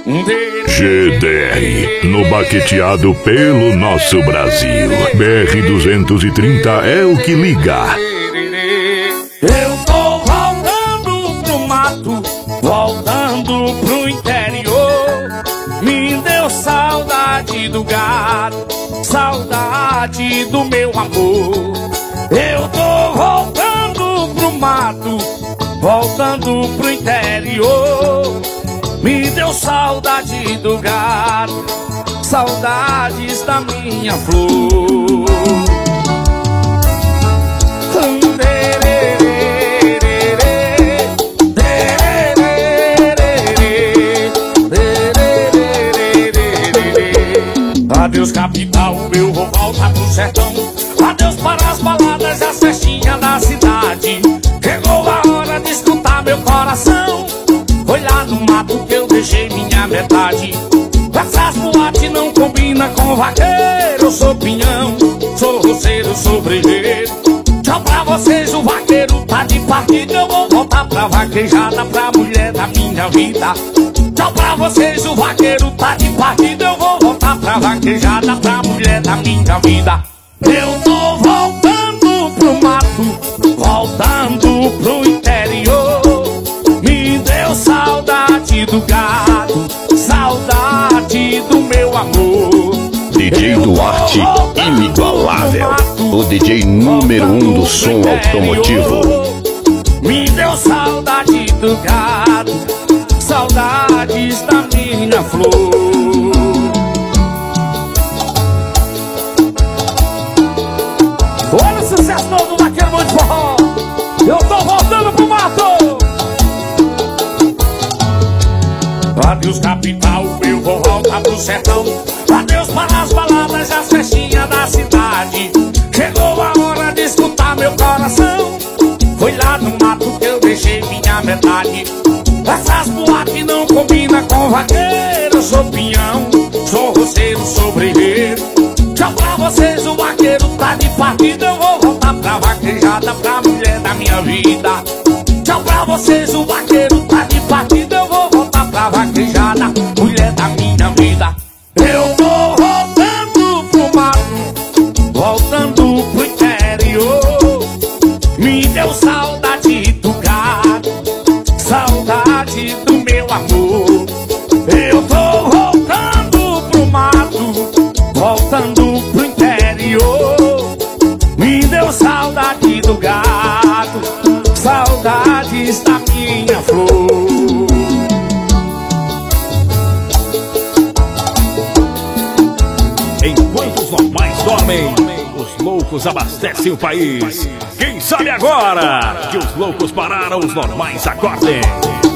GDR, no baqueteado pelo nosso Brasil. BR-230 é o que liga. Eu tô voltando pro mato, voltando pro interior. Me deu saudade do gado, saudade do meu amor. Eu tô voltando pro mato, voltando pro interior. Me deu saudade do gado, saudades da minha flor. Adeus capital, eu vou voltar pro sertão. Adeus para as baladas e as festinhas da cidade. Chegou a hora de escutar meu coração. Foi lá no mato que eu deixei minha metade. Essas boates não combina com vaqueiro. Eu sou pinhão, sou roceiro, sou brejeiro. Tchau pra vocês, o vaqueiro tá de partida. Eu vou voltar pra vaquejada, pra mulher da minha vida. Tchau pra vocês, o vaqueiro tá de partida. Eu vou voltar pra vaquejada, pra mulher da minha vida. Eu tô voltando pro mato, voltando pro interior. Me deu saudade do gado, saudade do meu amor. DJ Duarte, inigualável, o DJ número 1 do som automotivo. Me deu saudade do gado, saudades da minha flor. Olha o sucesso novo daquele monte de forró. Eu tô voltando pro mato. Adeus capital, eu vou voltar pro sertão. Adeus para as baladas e as festinhas da cidade. Chegou a hora de escutar meu coração. Foi lá no mato que eu deixei minha metade. Essas boates não combinam com vaqueiro. Eu sou pinhão, sou roceiro, sou brejeiro. Tchau pra vocês, o vaqueiro tá de partida. Eu vou voltar pra vaquejada, pra mulher da minha vida. Tchau pra vocês, o vaqueiro tá de partida. Eu vou voltar pra vaquejada, mulher da minha vida. Eu tô voltando pro mato, voltando pro interior. Me deu saudade do gado, saudade do meu amor. Eu tô voltando pro mato, voltando pro interior. Me deu saudade do gado, saudades da minha flor. Enquanto os normais dormem, os loucos abastecem o país. Quem sabe agora que os loucos pararam, os normais acordem.